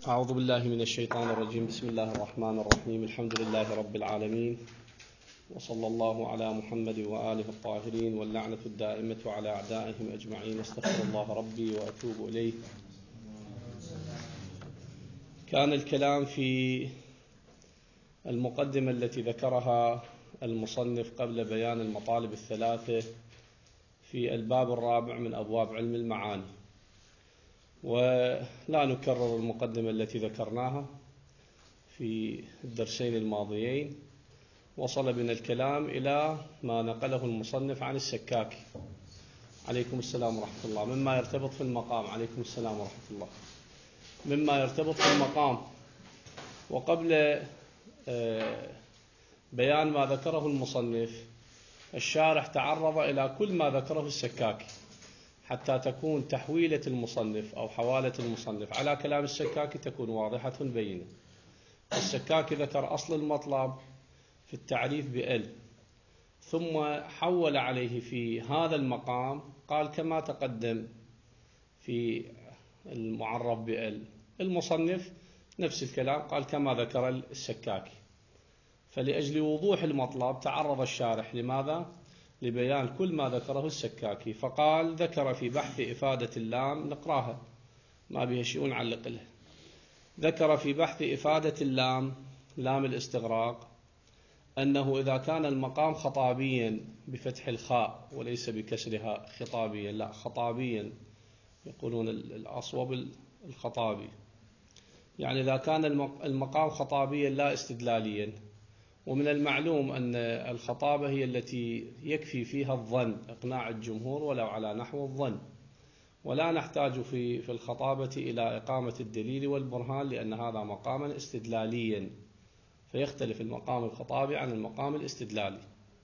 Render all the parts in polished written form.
أعوذ بالله من الشيطان الرجيم. بسم الله الرحمن الرحيم. الحمد لله رب العالمين، وصلى الله على محمد وآله الطاهرين، واللعنة الدائمة على أعدائهم أجمعين. استغفر الله ربي وأتوب إليه. كان الكلام في المقدمة التي ذكرها المصنف قبل بيان المطالب الثلاثة في الباب الرابع من أبواب علم المعاني، ولا نكرر المقدمة التي ذكرناها في الدرسين الماضيين. وصل بنا الكلام إلى ما نقله المصنف عن السكاكي عليكم السلام ورحمة الله، مما يرتبط في المقام. عليكم السلام ورحمة الله. مما يرتبط في المقام. وقبل بيان ما ذكره المصنف، الشارح تعرض إلى كل ما ذكره السكاكي حتى تكون تحويلة المصنف أو حوالة المصنف على كلام السكاكي تكون واضحة بينة. السكاكي ذكر أصل المطلب في التعريف بأل، ثم حول عليه في هذا المقام، قال كما تقدم في المعرف بأل. المصنف نفس الكلام قال كما ذكر السكاكي. فلأجل وضوح المطلب تعرض الشارح لماذا؟ لبيان كل ما ذكره السكاكي. فقال ذكر في بحث إفادة اللام، نقراها ما بها شيء نعلق له. ذكر في بحث إفادة اللام، لام الاستغراق، أنه إذا كان المقام خطابيا بفتح الخاء وليس بكسرها، خطابيا لا خطابيا، يقولون الأصوب الخطابي، يعني إذا كان المقام خطابيا لا استدلاليا. ومن المعلوم أن الخطابة هي التي يكفي فيها الظن، إقناع الجمهور ولو على نحو الظن، ولا نحتاج في الخطابة إلى إقامة الدليل والبرهان، لأن هذا مقاما استدلاليا، فيختلف المقام الخطابي عن المقام الاستدلالي.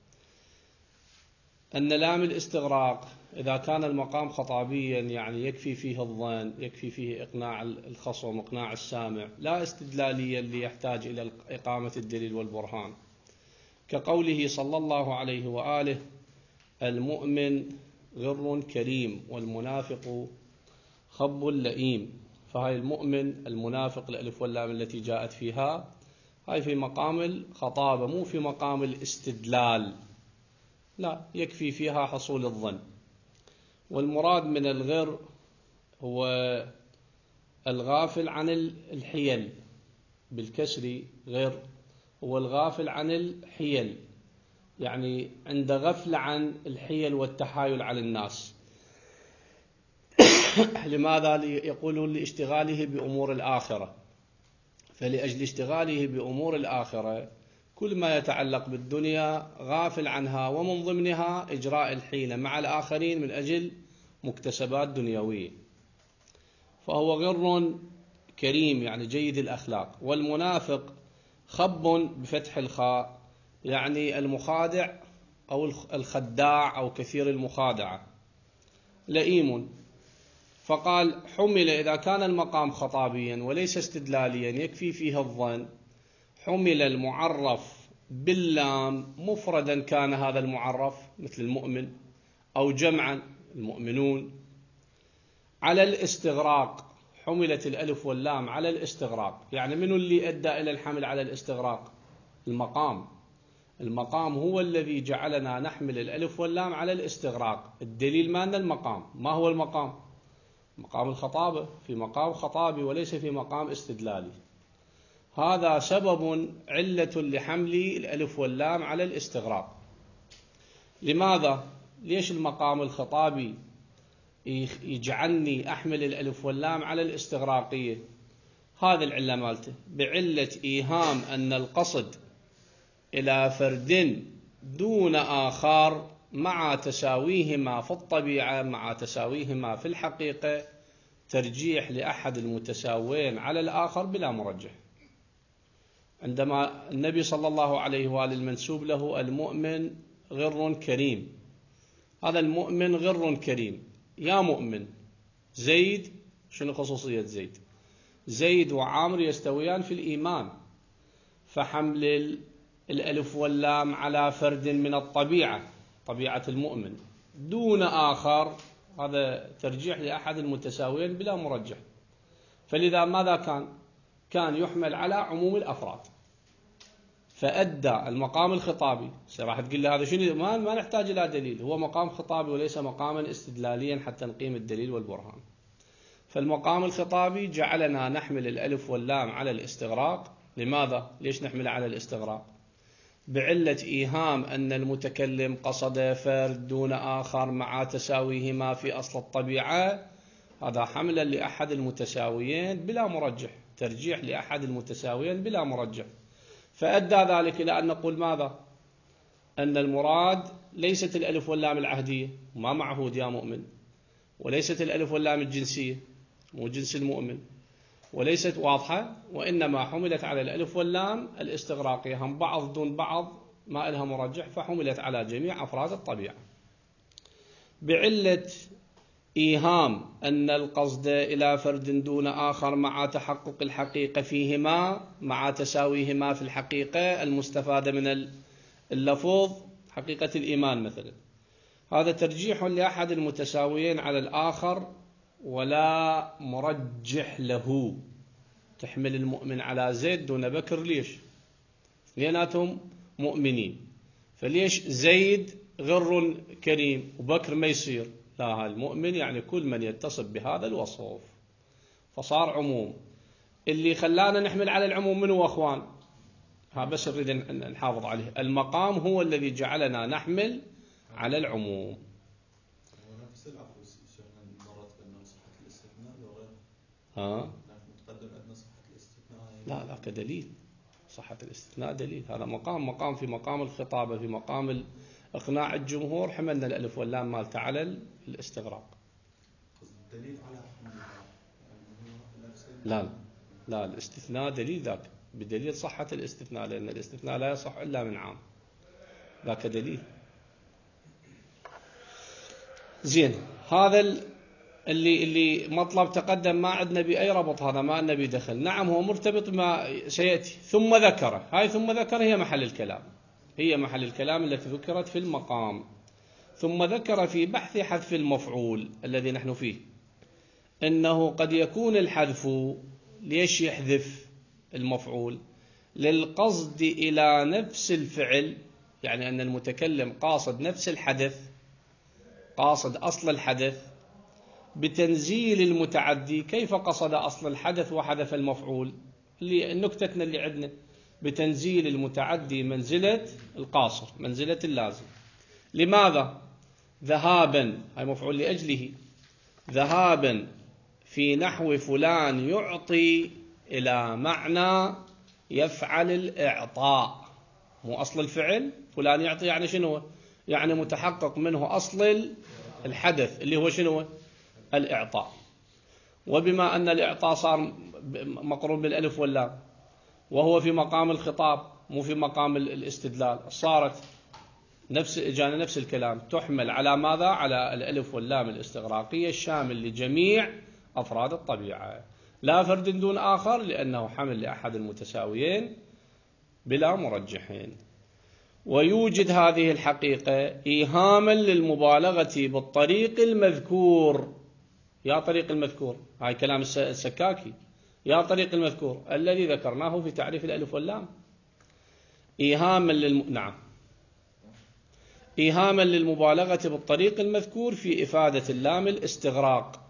أن لام الاستغراق إذا كان المقام خطابيا يعني يكفي فيه الظن، يكفي فيه إقناع الخصم، إقناع السامع، لا استدلاليا ليحتاج إلى إقامة الدليل والبرهان، كقوله صلى الله عليه وآله: المؤمن غر كريم والمنافق خب لئيم. فهاي المؤمن المنافق الألف واللام التي جاءت فيها هاي في مقام الخطابة، مو في مقام الاستدلال، لا يكفي فيها حصول الظن. والمراد من الغر هو الغافل عن الحيل، بالكسر غر هو الغافل عن الحيل، يعني عند غفلة عن الحيل والتحايل على الناس. لماذا؟ يقولون لاشتغاله بأمور الآخرة. فلأجل اشتغاله بأمور الآخرة كل ما يتعلق بالدنيا غافل عنها، ومن ضمنها إجراء الحيلة مع الآخرين من أجل مكتسبات دنيوية. فهو غر كريم يعني جيد الأخلاق. والمنافق خب بفتح الخاء يعني المخادع أو الخداع أو كثير المخادعة. لئيم. فقال حمل إذا كان المقام خطابيا وليس استدلاليا يكفي فيه الظن، حمل المعرف باللام مفردا كان هذا المعرف مثل المؤمن، أو جمعا المؤمنون، على الاستغراق. حملت الألف واللام على الاستغراق، يعني من اللي أدى إلى الحمل على الاستغراق؟ المقام هو الذي جعلنا نحمل الألف واللام على الاستغراق. الدليل ما أن المقام، ما هو المقام؟ مقام الخطابة، في مقام خطابي وليس في مقام استدلالي. هذا سبب علة لحمل الألف واللام على الاستغراق. لماذا؟ ليش المقام الخطابي يجعلني أحمل الألف واللام على الاستغراقية؟ هذا العلة مالته، بعلة إيهام أن القصد إلى فرد دون آخر مع تساويهما في الطبيعة، مع تساويهما في الحقيقة، ترجيح لأحد المتساوين على الآخر بلا مرجح. عندما النبي صلى الله عليه وآله المنسوب له المؤمن غر كريم، هذا المؤمن غر كريم. يا مؤمن زيد، شنو خصوصية زيد؟ زيد وعامر يستويان في الإيمان، فحمل الألف واللام على فرد من الطبيعة، طبيعة المؤمن، دون آخر، هذا ترجيح لأحد المتساويين بلا مرجح. فلذا ماذا كان؟ كان يحمل على عموم الأفراد، فأدى المقام الخطابي. راح تقول لي هذا شنو؟ ما نحتاج إلى دليل، هو مقام خطابي وليس مقاما استدلاليا حتى نقيم الدليل والبرهان. فالمقام الخطابي جعلنا نحمل الألف واللام على الاستغراق. لماذا؟ ليش نحمل على الاستغراق؟ بعلة إيهام أن المتكلم قصد فرد دون آخر مع تساويهما في أصل الطبيعة، هذا حملا لأحد المتساويين بلا مرجح، ترجيح لأحد المتساويين بلا مرجح. فأدى ذلك إلى أن نقول ماذا؟ أن المراد ليست الألف واللام العهدية، ما معهود يا مؤمن، وليست الألف واللام الجنسية، مو جنس المؤمن، وليست واضحة، وإنما حملت على الألف واللام الاستغراقية، هم بعض دون بعض ما إلها مرجح، فحملت على جميع أفراد الطبيعة. بعلة إيهام أن القصد إلى فرد دون آخر مع تحقق الحقيقة فيهما مع تساويهما في الحقيقة المستفادة من اللفظ، حقيقة الإيمان مثلا، هذا ترجيح لأحد المتساويين على الآخر ولا مرجح له. تحمل المؤمن على زيد دون بكر، ليش؟ لأناتهم مؤمنين، فليش زيد غر كريم وبكر ما يصير؟ لا، المؤمن يعني كل من يتصف بهذا الوصف، فصار عموم. اللي خلانا نحمل على العموم منه أخوان، ها بس نريد نحافظ عليه، المقام هو الذي جعلنا نحمل على العموم. ونفس العفو شيخنا مرت بأن صحة الاستثناء لو غير متقدم أدنى صحة الاستثناء. لا كدليل صحة الاستثناء دليل، هذا مقام في مقام الخطابة، في مقام إقناع الجمهور حملنا الألف واللام مالته على الاستغراق. الدليل على لا الاستثناء دليل ذاك، بدليل صحة الاستثناء، لأن الاستثناء لا يصح إلا من عام، ذاك دليل. زين، هذا اللي مطلب تقدم ما عندنا بأي ربط، هذا ما عندنا بدخل. نعم هو مرتبط ما سيأتي. ثم ذكر، هاي ثم ذكر هي محل الكلام، هي محل الكلام التي ذكرت في المقام. ثم ذكر في بحث حذف المفعول الذي نحن فيه إنه قد يكون الحذف، ليش يحذف المفعول؟ للقصد إلى نفس الفعل، يعني أن المتكلم قاصد نفس الحدث، قاصد أصل الحدث، بتنزيل المتعدي. كيف قصد أصل الحدث وحذف المفعول؟ اللي نكتتنا اللي عندنا، بتنزيل المتعدي منزلة القاصر، منزلة اللازم. لماذا؟ ذهابا، هاي مفعول لأجله، ذهابا في نحو فلان يعطي إلى معنى يفعل الإعطاء. مو أصل الفعل فلان يعطي، يعني شنو؟ يعني متحقق منه أصل الحدث اللي هو شنو؟ الإعطاء. وبما أن الإعطاء صار مقرون بالألف واللام وهو في مقام الخطاب مو في مقام الاستدلال، صارت جانا نفس الكلام، تحمل على ماذا؟ على الألف واللام الاستغراقية الشامل لجميع أفراد الطبيعة، لا فرد دون آخر، لأنه حمل لأحد المتساويين بلا مرجحين. ويوجد هذه الحقيقة إيهاما للمبالغة بالطريق المذكور. يا طريق المذكور، هاي كلام السكاكي، يا طريق المذكور الذي ذكرناه في تعريف الألف واللام. إيهاما نعم، إيهاما للمبالغة بالطريق المذكور في إفادة اللام الاستغراق.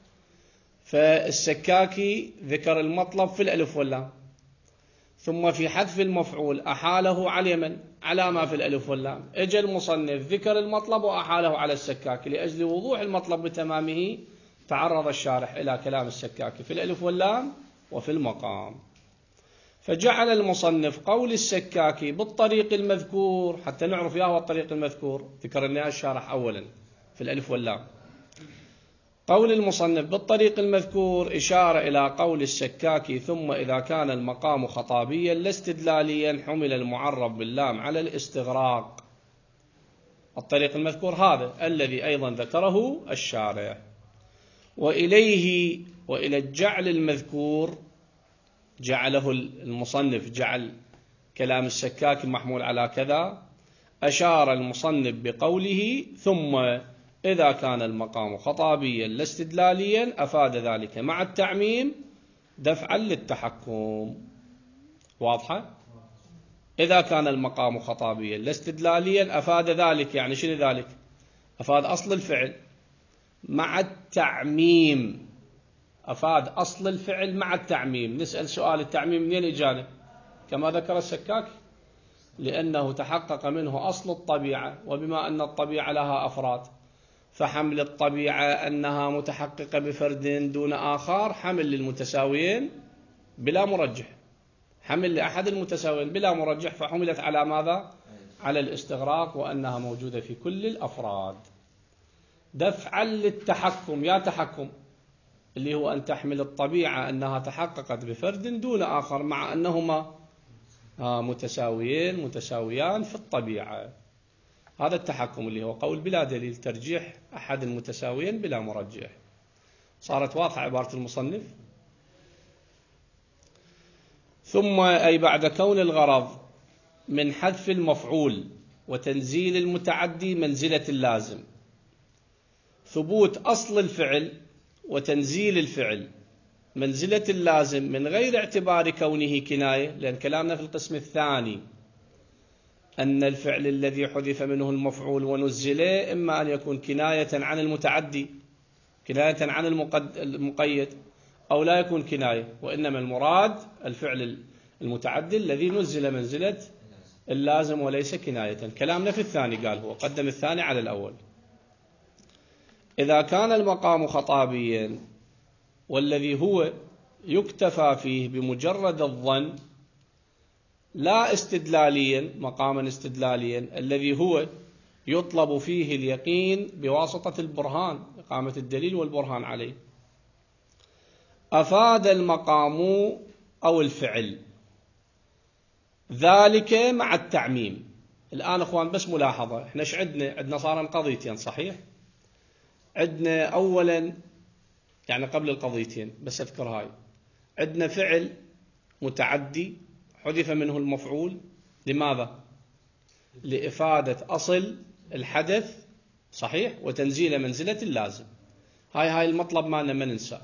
فالسكاكي ذكر المطلب في الألف واللام، ثم في حذف المفعول أحاله على اليمن على ما في الألف واللام. اجى المصنف ذكر المطلب وأحاله على السكاكي لأجل وضوح المطلب بتمامه، تعرض الشارح إلى كلام السكاكي في الألف واللام وفي المقام، فجعل المصنف قول السكاكي بالطريق المذكور. حتى نعرف يا هو الطريق المذكور، ذكر لنا الشارح أولا في الألف واللام. قول المصنف بالطريق المذكور إشارة إلى قول السكاكي ثم إذا كان المقام خطابيا لا استدلاليا حمل المعرب باللام على الاستغراق. الطريق المذكور هذا الذي أيضا ذكره الشارح. وإليه وإلى الجعل المذكور جعله المصنف، جعل كلام السكاكي محمول على كذا، أشار المصنف بقوله ثم إذا كان المقام خطابيا لا استدلاليا أفاد ذلك مع التعميم دفعا للتحكم. واضحة؟ إذا كان المقام خطابيا لا استدلاليا أفاد ذلك. يعني شنو ذلك؟ أفاد أصل الفعل مع التعميم. أفاد أصل الفعل مع التعميم. نسأل سؤال: التعميم منين إجانا؟ كما ذكر السكاك: لأنه تحقق منه أصل الطبيعة، وبما أن الطبيعة لها أفراد فحمل الطبيعة أنها متحققة بفرد دون آخر حمل للمتساويين بلا مرجح. حمل لأحد المتساويين بلا مرجح، فحملت على ماذا؟ على الاستغراق، وأنها موجودة في كل الأفراد. دفعا للتحكم. يا تحكم اللي هو أن تحمل الطبيعة أنها تحققت بفرد دون آخر مع أنهما متساويان في الطبيعة. هذا التحكم اللي هو قول بلا دليل، ترجيح أحد المتساويين بلا مرجح. صارت واضحة عبارة المصنف؟ ثم أي بعد كون الغرض من حذف المفعول وتنزيل المتعدي منزلة اللازم، ثبوت أصل الفعل وتنزيل الفعل منزلة اللازم من غير اعتبار كونه كناية. لأن كلامنا في القسم الثاني أن الفعل الذي حذف منه المفعول ونزله إما أن يكون كناية عن المتعدي، كناية عن المقيد، أو لا يكون كناية، وإنما المراد الفعل المتعدي الذي نزل منزلة اللازم وليس كناية. كلامنا في الثاني، قال هو قدم الثاني على الأول. إذا كان المقام خطابيا والذي هو يكتفى فيه بمجرد الظن لا استدلاليا، مقاما استدلاليا الذي هو يطلب فيه اليقين بواسطة البرهان، إقامة الدليل والبرهان عليه، أفاد المقام أو الفعل ذلك مع التعميم. الآن أخوان بس ملاحظة، إحنا إيش عندنا صار قضيتين صحيح؟ عندنا أولا يعني قبل القضيتين بس أذكر هاي، عندنا فعل متعدي حذف منه المفعول. لماذا؟ لإفادة أصل الحدث صحيح وتنزيل منزلة اللازم. هاي المطلب ما ننسى.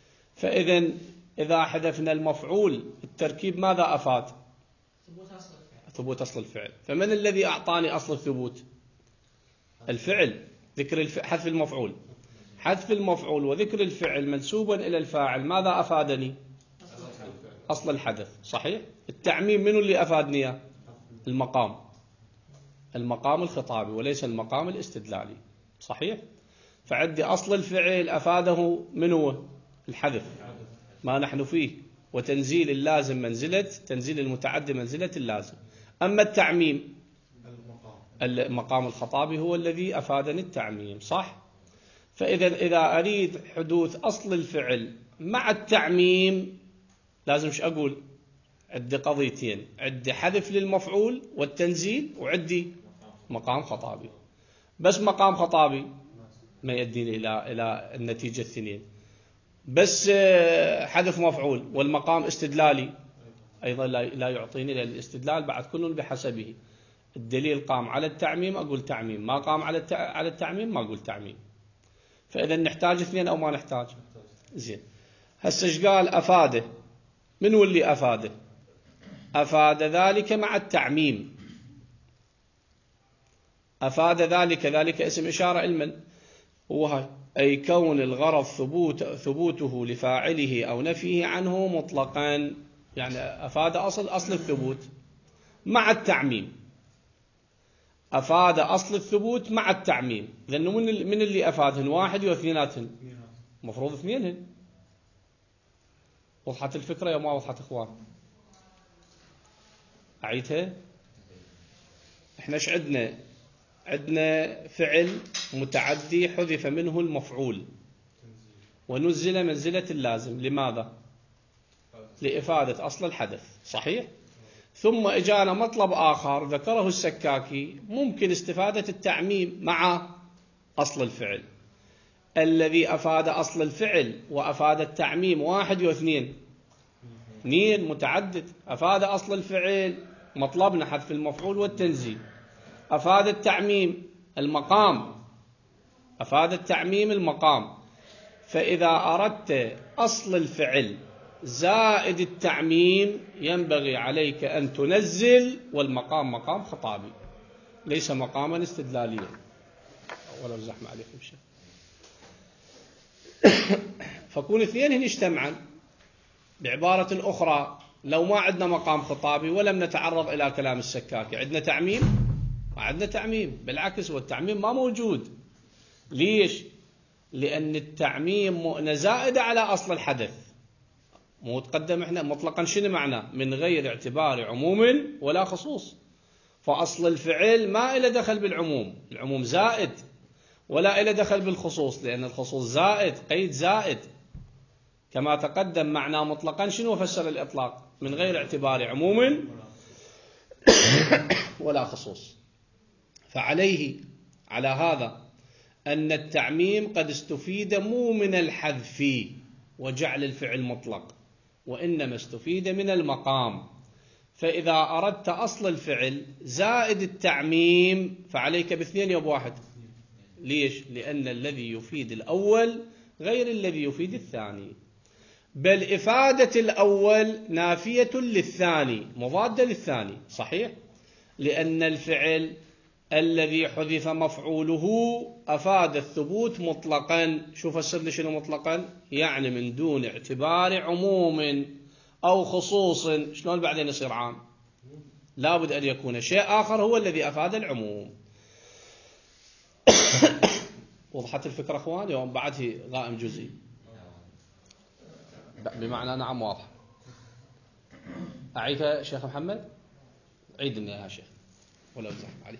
إذا حذفنا المفعول التركيب ماذا أفاد؟ ثبوت أصل الفعل. فمن الذي أعطاني أصل الثبوت؟ الفعل. ذكر حذف المفعول، حذف المفعول وذكر الفعل منسوبا إلى الفاعل ماذا أفادني؟ أصل الحدث صحيح. التعميم منه اللي أفادني؟ المقام الخطابي وليس المقام الاستدلالي صحيح. فعندي أصل الفعل أفاده منه الحذف ما نحن فيه، وتنزيل اللازم منزلة تنزيل المتعدي منزلة اللازم. أما التعميم المقام الخطابي هو الذي أفادني التعميم صح. إذا أريد حدوث أصل الفعل مع التعميم لازم شو أقول؟ عندي قضيتين، عندي حذف للمفعول والتنزيل، وعندي مقام خطابي. بس مقام خطابي ما يديني إلى النتيجة الثنين، بس حذف مفعول والمقام استدلالي أيضا لا يعطيني، لأن الاستدلال بعد كل بحسبه. الدليل قام على التعميم أقول تعميم، ما قام على التعميم ما أقول تعميم. فإذا نحتاج اثنين أو ما نحتاج؟ زين. هسه ايش قال؟ أفاده. من هو اللي أفاده؟ أفاد ذلك مع التعميم. أفاد ذلك اسم إشارة علما، وهي أي كون الغرض ثبوته لفاعله أو نفيه عنه مطلقا. يعني أفاد أصل الثبوت مع التعميم. أفاد أصل الثبوت مع التعميم. لأنه من اللي أفادهن؟ واحد واثنيناتهن؟ مفروض اثنينهن. وضحت الفكرة يا ما وضحت إخوان؟ أعيدها. إحنا إيش عندنا؟ عندنا فعل متعدي حذف منه المفعول ونزل منزلة اللازم. لماذا؟ لإفادة أصل الحدث صحيح. ثم إجانا مطلب آخر ذكره السكاكي، ممكن استفادة التعميم مع أصل الفعل. الذي أفاد أصل الفعل وأفاد التعميم واحد واثنين؟ اثنين متعدد. أفاد أصل الفعل مطلبنا حذف المفعول والتنزيل، أفاد التعميم المقام. فإذا أردت أصل الفعل زائد التعميم ينبغي عليك أن تنزل، والمقام مقام خطابي ليس مقاما استدلاليا. ولو زحمة عليكم شيء. فكون اثنين هن اجتمعا. بعبارة أخرى، لو ما عندنا مقام خطابي ولم نتعرض إلى كلام السكاكي، عندنا تعميم؟ ما عندنا تعميم، بالعكس والتعميم ما موجود. ليش؟ لأن التعميم مؤنة زائدة على أصل الحدث، مو تقدم احنا مطلقا. شنو معنى؟ من غير اعتبار عموم ولا خصوص. فأصل الفعل ما إلى دخل بالعموم، العموم زائد، ولا إلى دخل بالخصوص، لأن الخصوص زائد، قيد زائد. كما تقدم معنى مطلقا شنو فسر الإطلاق؟ من غير اعتبار عموم ولا خصوص. فعليه على هذا أن التعميم قد استفيد مو من الحذف وجعل الفعل مطلق، وإنما استفيد من المقام. فإذا أردت أصل الفعل زائد التعميم فعليك باثنين يا بواحد. ليش؟ لأن الذي يفيد الأول غير الذي يفيد الثاني، بل إفادة الأول نافية للثاني، مضادة للثاني. صحيح؟ لأن الفعل الذي حذف مفعوله أفاد الثبوت مطلقا. شو فسر لي شنو مطلقا؟ يعني من دون اعتبار عموم أو خصوص. شلون بعدين يصير عام؟ لابد أن يكون شيء آخر هو الذي أفاد العموم. وضحت الفكرة أخوان؟ يوم بعده غائم جزئي بمعنى نعم واضح. أعيدها شيخ محمد؟ عيد لنا يا شيخ ولا أزحم عليك.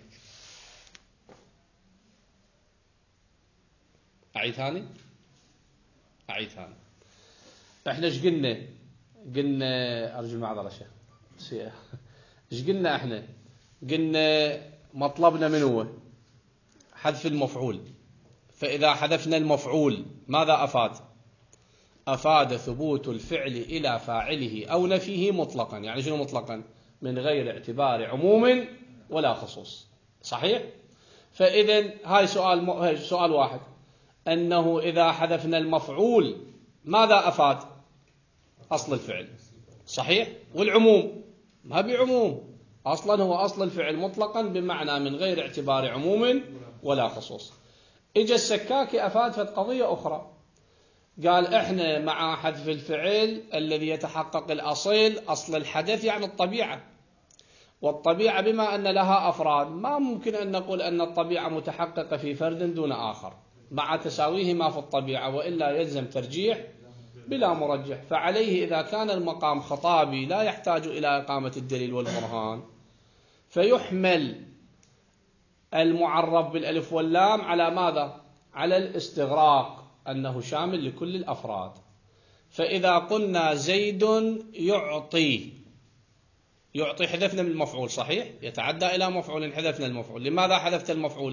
أعيد ثاني؟ أعيد ثاني. إحنا إيش قلنا؟ قلنا أرجو المعذرة شيخ. إيش قلنا إحنا؟ قلنا مطلبنا من هو؟ حذف المفعول. فإذا حذفنا المفعول ماذا أفاد؟ أفاد ثبوت الفعل إلى فاعله أو نفيه مطلقا. يعني شنو مطلقا؟ من غير اعتبار عموم ولا خصوص. صحيح؟ فإذا هاي سؤال واحد، أنه إذا حذفنا المفعول ماذا أفاد؟ أصل الفعل. صحيح؟ والعموم ما بعموم، أصلا هو أصل الفعل مطلقا بمعنى من غير اعتبار عموم ولا خصوص. إجا السكاكي أفاد في قضية أخرى، قال إحنا مع حذف الفعل الذي يتحقق الأصيل أصل الحدث يعني الطبيعة، والطبيعة بما أن لها أفراد ما ممكن أن نقول أن الطبيعة متحققة في فرد دون آخر مع تساويهما في الطبيعة، وإلا يلزم ترجيح بلا مرجح. فعليه إذا كان المقام خطابي لا يحتاج إلى إقامة الدليل والبرهان، فيحمل المعرف بالألف واللام على ماذا؟ على الاستغراق، أنه شامل لكل الأفراد. فإذا قلنا زيد يعطي حذفنا من المفعول. صحيح؟ يتعدى إلى مفعول، حذفنا المفعول. لماذا حذفت المفعول؟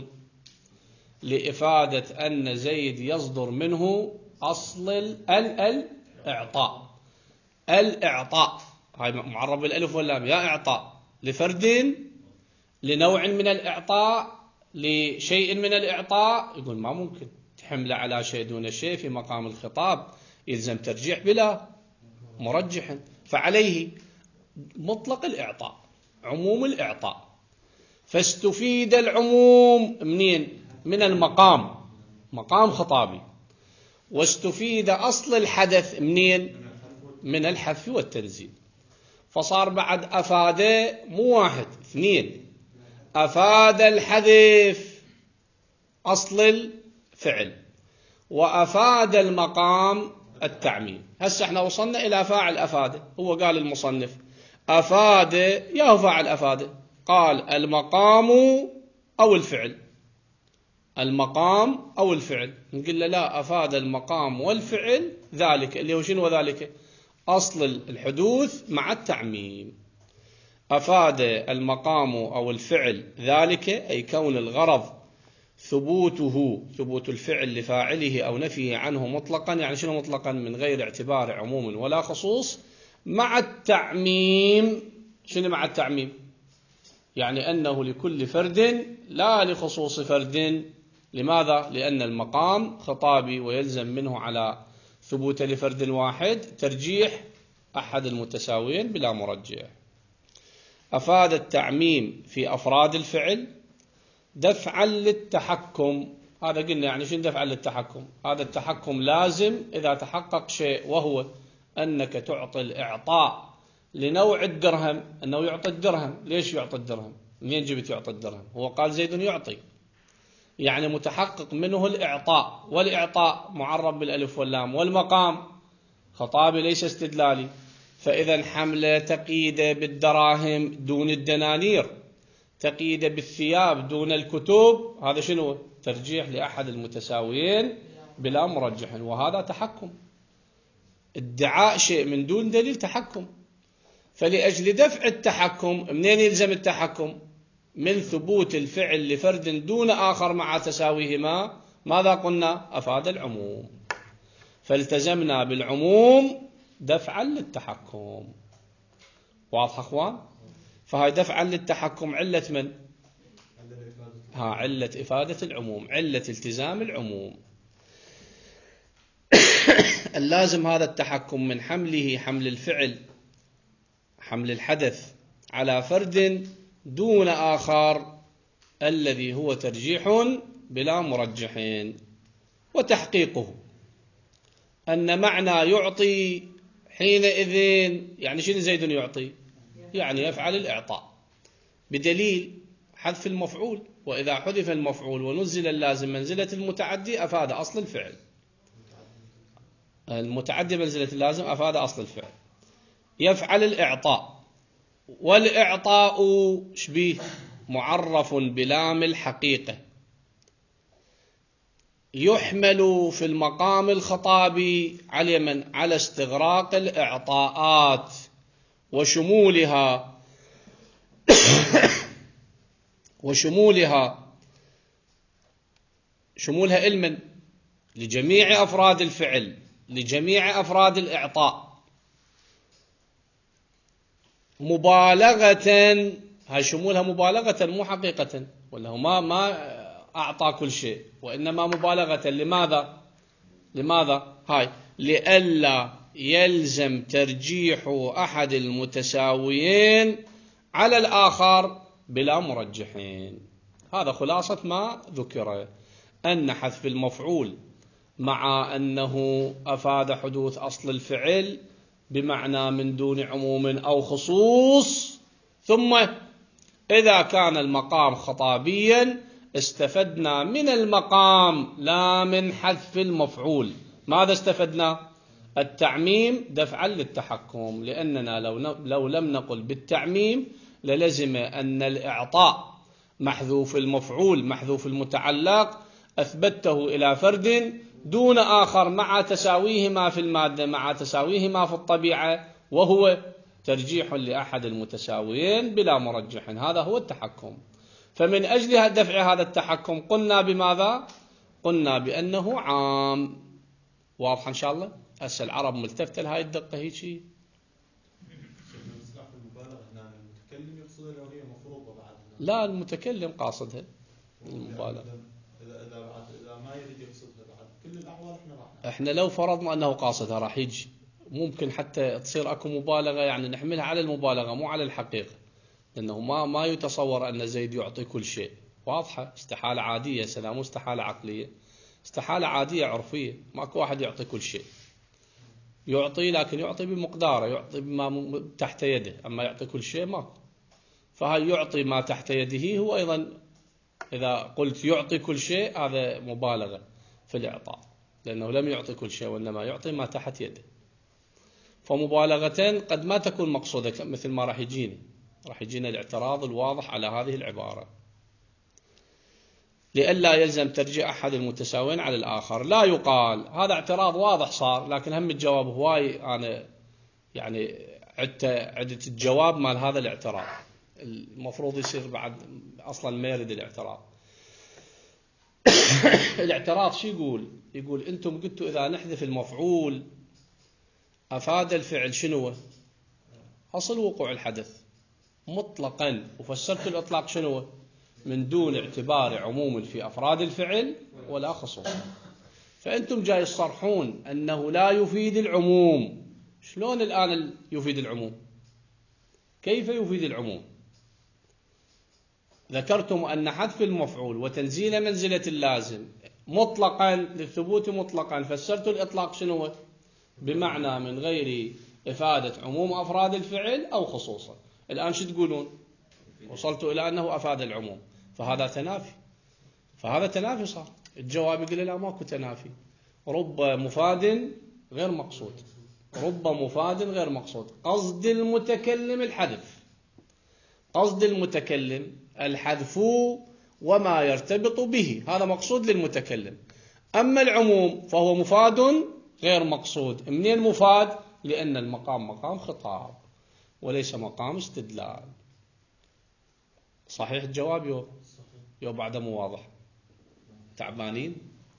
لإفادة أن زيد يصدر منه أصل الإعطاء. الإعطاء هاي معرب بالألف واللام، يا إعطاء لفرد، لنوع من الإعطاء، لشيء من الإعطاء. يقول ما ممكن تحمل على شيء دون شيء في مقام الخطاب، يلزم ترجيح بلا مرجح. فعليه مطلق الإعطاء، عموم الإعطاء. فاستفيد العموم منين؟ من المقام، مقام خطابي. واستفيد أصل الحدث منين؟ من الحذف والتنزيل. فصار بعد أفاد مو واحد اثنين، أفاد الحذف أصل الفعل، وأفاد المقام التعميم. هسه احنا وصلنا إلى فاعل أفاد. هو قال المصنف أفاد، يا هو فاعل أفاد؟ قال المقام أو الفعل. المقام أو الفعل. نقول له لا، أفاد المقام والفعل ذلك اللي هو شنو ذلك؟ أصل الحدوث مع التعميم. أفاد المقام أو الفعل ذلك، أي كون الغرض ثبوت الفعل لفاعله أو نفيه عنه مطلقا. يعني شنو مطلقا؟ من غير اعتبار عموم ولا خصوص، مع التعميم. شنو مع التعميم؟ يعني أنه لكل فرد لا لخصوص فرد. لماذا؟ لأن المقام خطابي ويلزم منه على ثبوت لفرد واحد ترجيح أحد المتساويين بلا مرجح. أفاد التعميم في أفراد الفعل دفعا للتحكم. هذا قلنا يعني شنو دفعا للتحكم؟ هذا التحكم لازم إذا تحقق شيء، وهو أنك تعطي الإعطاء لنوع الدرهم، أنه يعطي الدرهم. ليش يعطي الدرهم؟ منين جبت يعطي الدرهم؟ هو قال زيد يعطي، يعني متحقق منه الإعطاء، والإعطاء معرب بالألف واللام، والمقام خطابي ليس استدلالي. فإذا حملة تقييد بالدراهم دون الدنانير، تقييد بالثياب دون الكتب، هذا شنو؟ ترجيح لأحد المتساويين بلا مرجح، وهذا تحكم. ادعاء شيء من دون دليل تحكم. فلأجل دفع التحكم، منين يلزم التحكم؟ من ثبوت الفعل لفرد دون آخر مع تساويهما. ماذا قلنا؟ أفاد العموم، فالتزمنا بالعموم دفعا للتحكم. واضح أخوان؟ فهاي دفعا للتحكم علة من؟ علة إفادة العموم، علة التزام العموم. اللازم هذا التحكم من حمله، حمل الفعل، حمل الحدث على فرد دون آخر، الذي هو ترجيح بلا مرجحين. وتحقيقه أن معنى يعطي حينئذ، يعني شنو زيد يعطي؟ يعني يفعل الإعطاء، بدليل حذف المفعول. وإذا حذف المفعول ونزل اللازم منزلة المتعدي أفاد أصل الفعل. المتعدي منزلة اللازم أفاد أصل الفعل. يفعل الإعطاء، والإعطاء شبيه معرف بلام الحقيقة، يحمل في المقام الخطابي على من؟ على استغراق الإعطاءات وشمولها شمولها علما لجميع أفراد الفعل، لجميع أفراد الإعطاء، مبالغة. هاي شمولها مبالغة مو حقيقة، ولا هو ما أعطى كل شيء، وإنما مبالغة. لماذا؟ هاي لئلا يلزم ترجيح أحد المتساويين على الآخر بلا مرجحين. هذا خلاصة ما ذكر، أن حذف المفعول مع أنه أفاد حدوث أصل الفعل بمعنى من دون عموم أو خصوص، ثم إذا كان المقام خطابيا استفدنا من المقام لا من حذف المفعول. ماذا استفدنا؟ التعميم دفعا للتحكم، لأننا لو لم نقل بالتعميم للزم أن الإعطاء محذوف المفعول محذوف المتعلق أثبته إلى فرد دون آخر مع تساويهما في المادة، مع تساويهما في الطبيعة، وهو ترجيح لأحد المتساويين بلا مرجح. هذا هو التحكم. فمن أجل دفع هذا التحكم قلنا بماذا؟ قلنا بأنه عام. واضح إن شاء الله؟ هسه العرب ملتفتة لهاي الدقة هيك. لا، المتكلم قاصدها المبالغة. إذا ما يريد يقصدها بعد كل الأحوال احنا لو فرضنا أنه قاصدها راح يجي، ممكن حتى تصير أكو مبالغة، يعني نحملها على المبالغة مو على الحقيقة، لأنه ما يتصور أن زيد يعطي كل شيء. واضحة؟ استحالة عادية، سلام، استحالة عقلية، استحالة عادية عرفية. ماكو واحد يعطي كل شيء، يعطي لكن يعطي بمقداره، يعطي بما تحت يده، أما يعطي كل شيء ماكو. فهل يعطي ما تحت يده هو أيضا، إذا قلت يعطي كل شيء هذا مبالغة في الإعطاء، لأنه لم يعطي كل شيء وإنما يعطي ما تحت يده. فمبالغة قد ما تكون مقصودة، مثل ما راح يجينا الاعتراض الواضح على هذه العبارة. لئلا يلزم ترجيح أحد المتساوين على الآخر. لا يقال هذا اعتراض واضح صار، لكن هم الجواب هواي أنا يعني عدت الجواب مال هذا الاعتراض. المفروض يصير بعد أصلا ما يريد الاعتراض. الاعتراض شو يقول أنتم قلتوا إذا نحذف المفعول أفاد الفعل شنو؟ أصل وقوع الحدث مطلقا، وفسرت الإطلاق شنو؟ من دون اعتبار عموم في أفراد الفعل ولا خصوص. فأنتم جاي تصرحون أنه لا يفيد العموم. شلون الآن يفيد العموم؟ كيف يفيد العموم؟ ذكرتم أن حذف المفعول وتنزيل منزلة اللازم مطلقا للثبوت مطلقا، فسرت الإطلاق شنو؟ بمعنى من غير إفادة عموم أفراد الفعل أو خصوصا. الآن شو تقولون؟ وصلتوا إلى أنه أفاد العموم، فهذا تنافي، فهذا تنافي صار. الجواب يقول لا ماكو تنافي، رب مفاد غير مقصود، رب مفاد غير مقصود. قصد المتكلم الحذف، قصد المتكلم الحذف وما يرتبط به، هذا مقصود للمتكلم. أما العموم فهو مفاد غير مقصود. منين مفاد؟ لأن المقام مقام خطاب وليس مقام استدلال. صحيح الجواب يو بعد مو واضح؟ تعبانين؟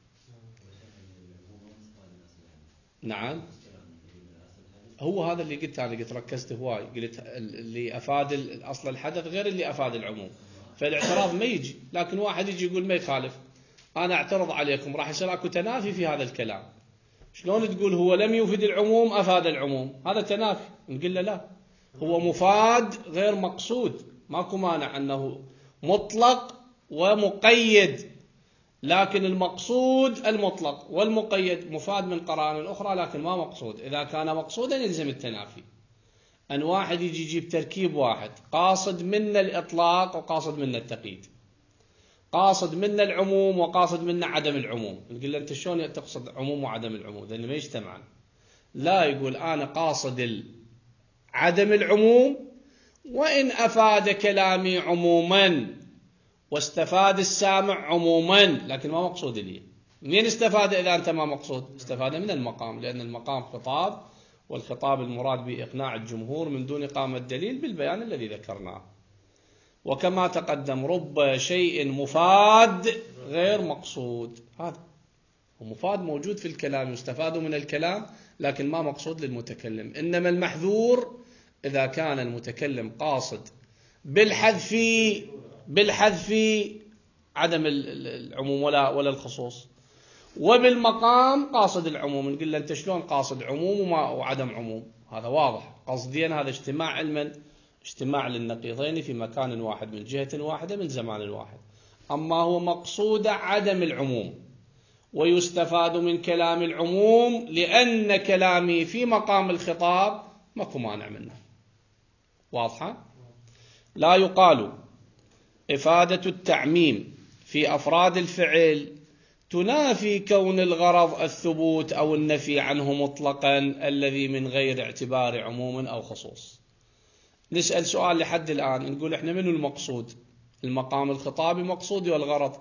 نعم، هو هذا اللي قلت أنا، قلت ركزت هواي، قلت اللي أفاد الأصل الحدث غير اللي أفاد العموم، فالاعتراض ما يجي. لكن واحد يجي يقول ما يخالف، أنا أعترض عليكم، راح يصير أكو تنافي في هذا الكلام. شلون تقول هو لم يفيد العموم أفاد العموم؟ هذا تنافي. نقول له لا، هو مفاد غير مقصود، ماكو مانع أنه مطلق ومقيد، لكن المقصود المطلق والمقيد مفاد من قرائن أخرى، لكن ما مقصود. إذا كان مقصودا يلزم التنافي. أن واحد يجي يجيب تركيب واحد، قاصد منا الإطلاق وقاصد منا التقييد، قاصد منا العموم وقاصد منا عدم العموم، نقول له أنت شلون تقصد عموم وعدم العموم؟ لأن ما يجتمعن. لا، يقول أنا قاصد عدم العموم، وإن أفاد كلامي عموما واستفاد السامع عموما، لكن ما مقصود لي. منين استفاد إذا أنت ما مقصود؟ استفاد من المقام، لأن المقام خطاب، والخطاب المراد به إقناع الجمهور من دون إقامة دليل بالبيان الذي ذكرناه. وكما تقدم رب شيء مفاد غير مقصود، هذا ومفاد موجود في الكلام، يستفاد من الكلام، لكن ما مقصود للمتكلم. إنما المحذور إذا كان المتكلم قاصد بالحذف عدم العموم ولا الخصوص، وبالمقام قاصد العموم. نقول له أنت شلون قاصد عموم وعدم عموم؟ هذا واضح قصديا، هذا اجتماع علما، اجتماع للنقيضين في مكان واحد من جهة واحدة من زمان واحد. أما هو مقصود عدم العموم، ويستفاد من كلام العموم لأن كلامي في مقام الخطاب ماكو مانع منه. واضحة؟ لا يقال إفادة التعميم في أفراد الفعل تنافي كون الغرض الثبوت أو النفي عنه مطلقا الذي من غير اعتبار عموم أو خصوص. نسأل سؤال لحد الآن، نقول إحنا منو المقصود؟ المقام الخطابي مقصود والغرض؟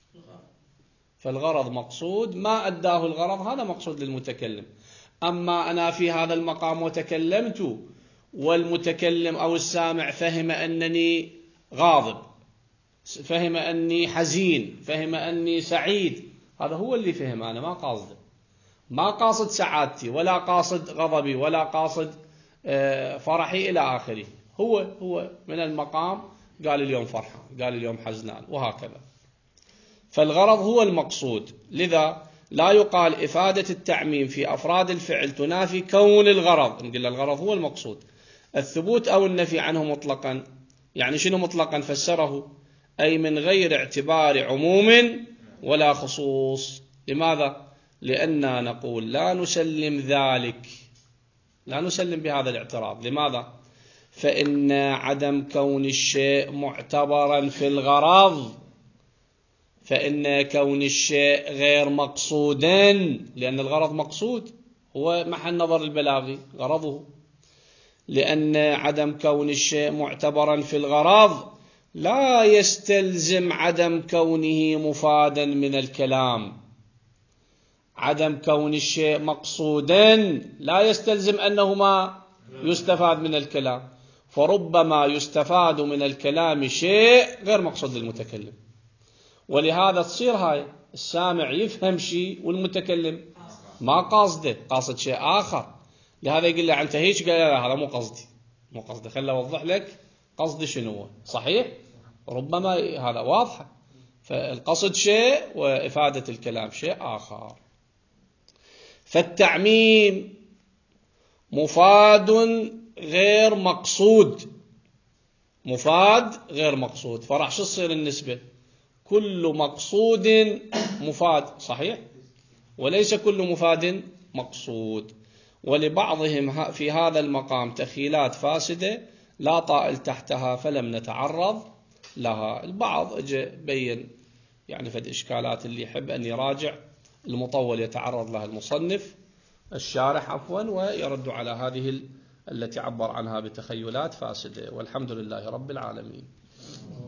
فالغرض مقصود، ما أداه الغرض هذا مقصود للمتكلم. أما أنا في هذا المقام وتكلمت، والمتكلم أو السامع فهم أنني غاضب، فهم أني حزين، فهم أني سعيد، هذا هو اللي فهم، أنا ما قاصده، ما قاصد سعادتي ولا قاصد غضبي ولا قاصد فرحي إلى آخره. هو من المقام قال اليوم فرحان، قال اليوم حزنان، وهكذا. فالغرض هو المقصود. لذا لا يقال إفادة التعميم في أفراد الفعل تنافي كون الغرض، نقول الغرض هو المقصود الثبوت أو النفي عنه مطلقا. يعني شنو مطلقا؟ فسره أي من غير اعتبار عموم ولا خصوص. لماذا؟ لأننا نقول لا نسلم ذلك، لا نسلم بهذا الاعتراض. لماذا؟ فإن عدم كون الشيء معتبرا في الغرض، فإن كون الشيء غير مقصودا، لأن الغرض مقصود، هو محل نظر البلاغي غرضه. لأن عدم كون الشيء معتبرا في الغرض لا يستلزم عدم كونه مفادا من الكلام. عدم كون الشيء مقصودا لا يستلزم أنه ما يستفاد من الكلام، فربما يستفاد من الكلام شيء غير مقصود للمتكلم. ولهذا تصير هاي السامع يفهم شيء والمتكلم ما قاصده، قاصد شيء آخر. لهذا يقول له أنت هيك، قال لا هذا مو قصدي، خلي أوضح لك قصدي شنو. صحيح؟ ربما هذا واضح، فالقصد شيء وإفادة الكلام شيء آخر. فالتعميم مفاد غير مقصود، مفاد غير مقصود، فراح شو تصير النسبة؟ كل مقصود مفاد، صحيح؟ وليس كل مفاد مقصود. ولبعضهم في هذا المقام تخيلات فاسدة لا طائل تحتها فلم نتعرض لها. البعض اجى بين يعني فد إشكالات اللي يحب أن يراجع المطول يتعرض لها المصنف الشارح عفوا ويرد على هذه التي عبر عنها بتخيلات فاسدة. والحمد لله رب العالمين.